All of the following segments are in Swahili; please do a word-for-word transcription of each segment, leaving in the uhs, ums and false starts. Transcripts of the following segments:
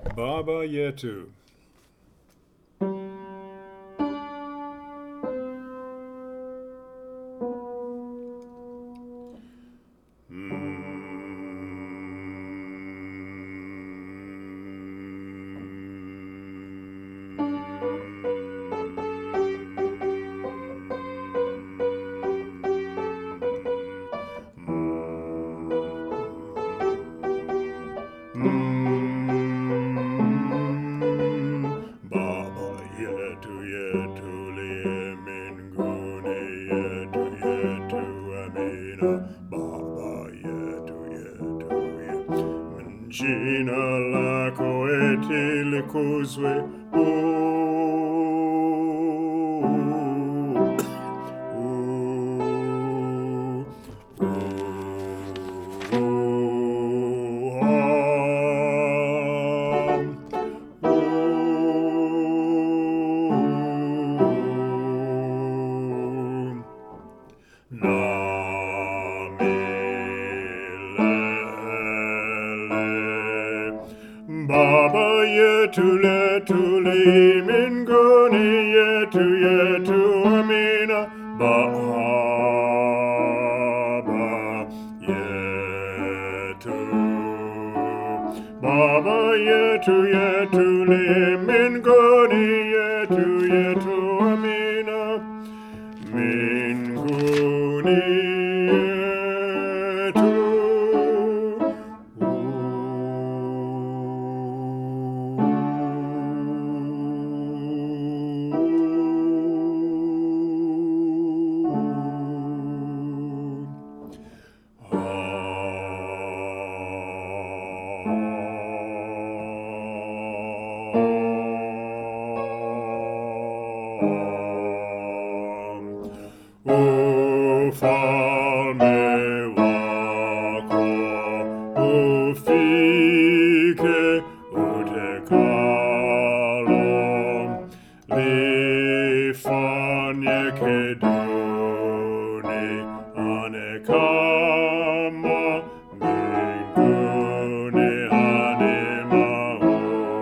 Baba yetu. Baba yetu yetu liye mbinguni, yetu yetu amina. Baba yetu yetu ye. Jina lako eti likuzwe. Baba yetu letu li mbinguni, yetu yetu amina. Baba yetu, Baba yetu yetu li mbinguni, yetu yetu amina. Mbinguni yetu. Ufalme wako ufike, utakalo lifanyike duniani kama mbinguni hatimaye.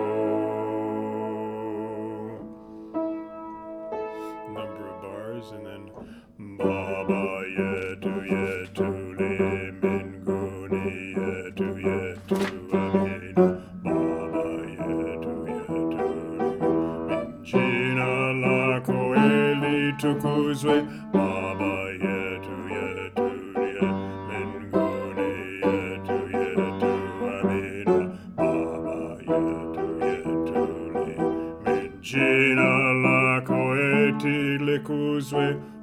Number of bars and then Baba yetu yetu li mbinguni, yetu yetu amina. Baba yetu yetu li. Jina lako litukuzwe. Baba yetu yetu li mbinguni, yetu yetu amina. Baba yetu yetu li. Jina lako eti likuzwe.